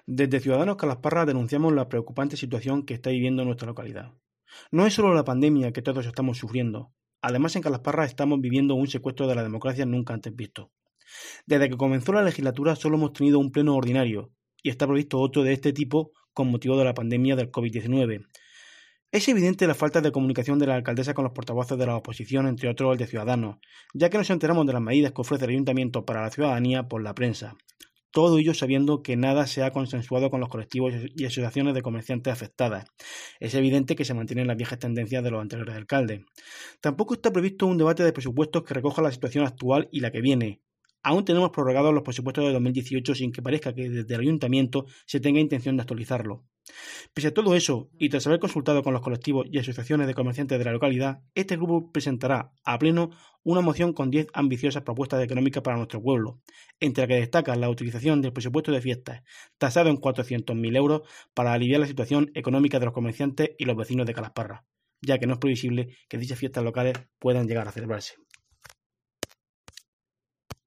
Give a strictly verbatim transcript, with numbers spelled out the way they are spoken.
Desde Ciudadanos Calasparra denunciamos la preocupante situación que está viviendo nuestra localidad. No es solo la pandemia que todos estamos sufriendo. Además, en Calasparra estamos viviendo un secuestro de la democracia nunca antes visto. Desde que comenzó la legislatura solo hemos tenido un pleno ordinario y está previsto otro de este tipo con motivo de la pandemia del COVID diecinueve. Es evidente la falta de comunicación de la alcaldesa con los portavoces de la oposición, entre otros el de Ciudadanos, ya que nos enteramos de las medidas que ofrece el ayuntamiento para la ciudadanía por la prensa. Todo ello sabiendo que nada se ha consensuado con los colectivos y asociaciones de comerciantes afectadas. Es evidente que se mantienen las viejas tendencias de los anteriores alcaldes. Tampoco está previsto un debate de presupuestos que recoja la situación actual y la que viene. Aún tenemos prorrogados los presupuestos de dos mil dieciocho sin que parezca que desde el ayuntamiento se tenga intención de actualizarlo. Pese a todo eso, y tras haber consultado con los colectivos y asociaciones de comerciantes de la localidad, este grupo presentará a pleno una moción con diez ambiciosas propuestas económicas para nuestro pueblo, entre las que destaca la utilización del presupuesto de fiestas, tasado en cuatrocientos mil euros, para aliviar la situación económica de los comerciantes y los vecinos de Calasparra, ya que no es previsible que dichas fiestas locales puedan llegar a celebrarse.